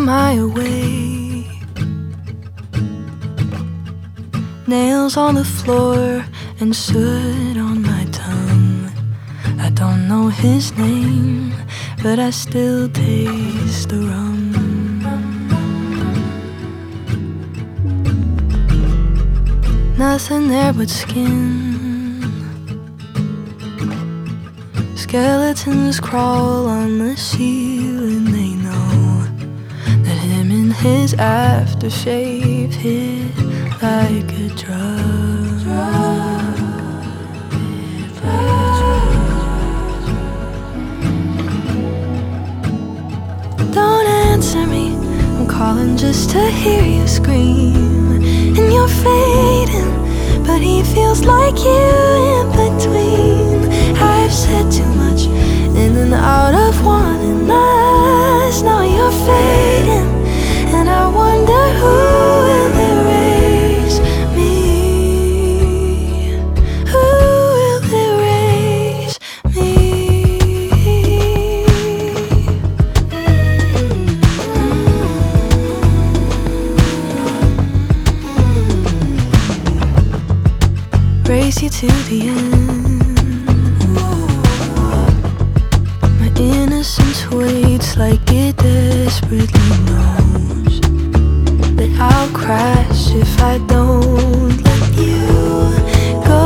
am I awake? Nails on the floor and soot on my tongue. I don't know his name, but I still taste the rum. Nothing there but skin. Skeletons crawl on the ceiling. They know that him and his aftershave hit like a drug. Don't answer me, I'm calling just to hear you scream. And you're fading, but he feels like you in between. I've said too much, in and out of wanting us. Now you're fading, and I wonder who will erase me. Who will erase me? Race you to the end. My innocence waits like it desperately knows that I'll crash if I don't let you go.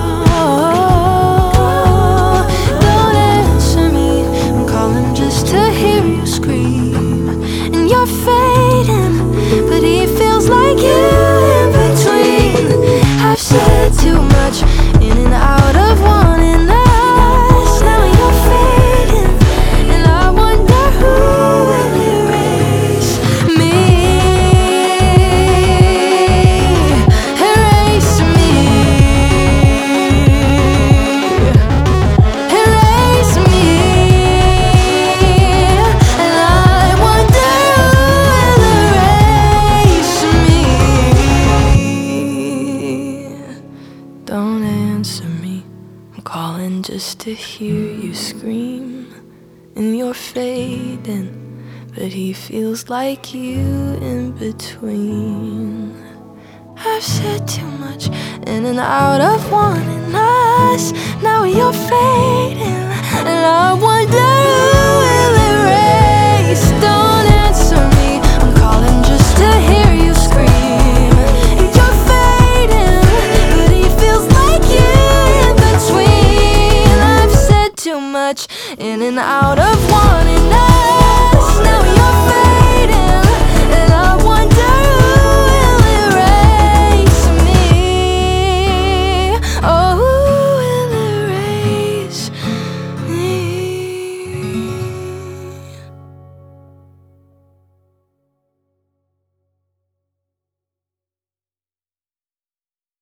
Don't answer me, I'm calling just to hear you scream. And you're fading, but he feels like you in between. I've said too much, in and out of wanting us. Now you're fading, and I wonder who will erase me. Erase me. Erase me. And I wonder who will erase me. Don't answer me, I'm calling just to hear you scream. And you're fading, but he feels like you in between. I've said too much, in and out of wanting us. Now you're fading, and I wonder who will erase. Don't answer me, I'm calling just to hear you scream. And you're fading, but he feels like you in between. I've said too much, in and out of wanting us.